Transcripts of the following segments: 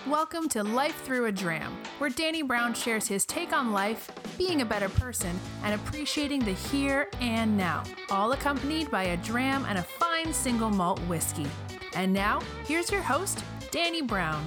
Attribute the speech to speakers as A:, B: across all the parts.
A: Welcome to Life Through a Dram, where Danny Brown shares his take on life, being a better person, and appreciating the here and now, all accompanied by a dram and a fine single malt whiskey. And now, here's your host, Danny Brown.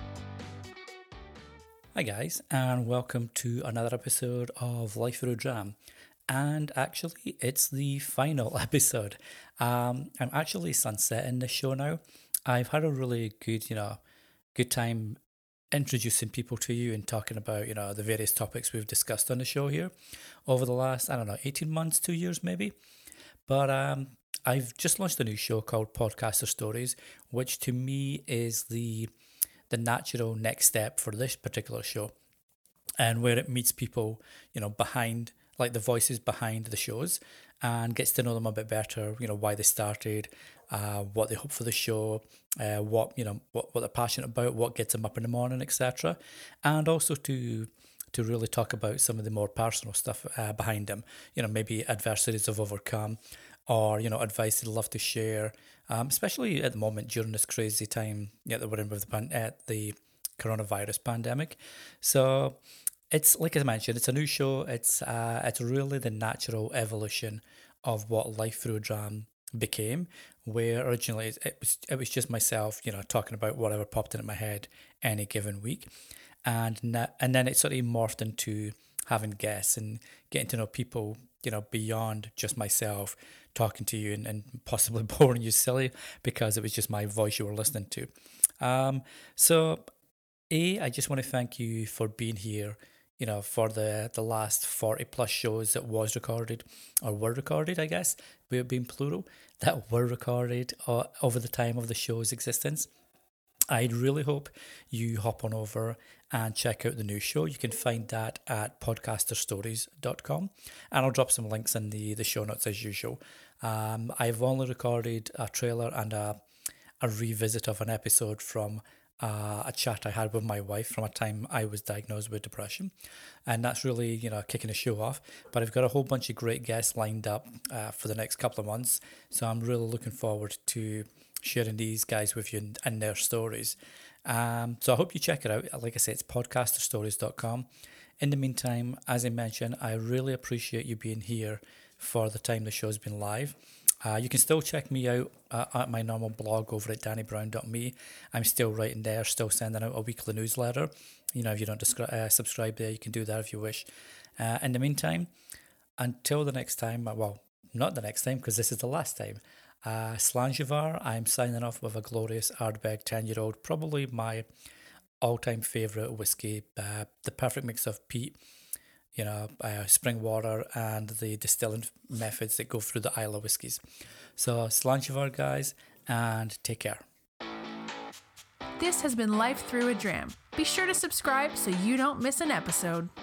B: Hi guys, and welcome to another episode of Life Through a Dram. And actually, it's the final episode. I'm actually sunsetting this show now. I've had a really good time introducing people to you and talking about, the various topics we've discussed on the show here over the last, 18 months, 2 years maybe. But I've just launched a new show called Podcaster Stories, which to me is the natural next step for this particular show, and where it meets people, behind, like the voices behind the shows, and gets to know them a bit better, why they started, what they hope for the show, what they're passionate about, what gets them up in the morning, etc. And also to really talk about some of the more personal stuff behind them, maybe adversities they've overcome, or, advice they'd love to share, especially at the moment during this crazy time that we're in with the coronavirus pandemic. So it's, like I mentioned, it's a new show. It's really the natural evolution of what Life Through a Dram became, where originally it was just myself, talking about whatever popped into my head any given week. And then it sort of morphed into having guests and getting to know people, beyond just myself talking to you and possibly boring you silly because it was just my voice you were listening to. So I just want to thank you for being here, for the last 40 plus shows that was recorded, or were recorded, I guess, being plural, that were recorded over the time of the show's existence. I really hope you hop on over and check out the new show. You can find that at podcasterstories.com, and I'll drop some links in the show notes as usual. I've only recorded a trailer and a revisit of an episode from a chat I had with my wife from a time I was diagnosed with depression, and that's really kicking the show off. But I've got a whole bunch of great guests lined up for the next couple of months, so I'm really looking forward to sharing these guys with you and their stories. So I hope you check it out. Like I said, it's podcasterstories.com. In the meantime, as I mentioned, I really appreciate you being here for the time the show's been live. You can still check me out at my normal blog over at dannybrown.me. I'm still writing there, still sending out a weekly newsletter. If you don't subscribe there, you can do that if you wish. In the meantime, until the next time, well, not the next time, because this is the last time, Slangevar, I'm signing off with a glorious Ardbeg 10-year-old, probably my all-time favourite whiskey, the perfect mix of peat, spring water, and the distilling methods that go through the Islay whiskies. So Slangevar, guys, and take care.
A: This has been Life Through a Dram. Be sure to subscribe so you don't miss an episode.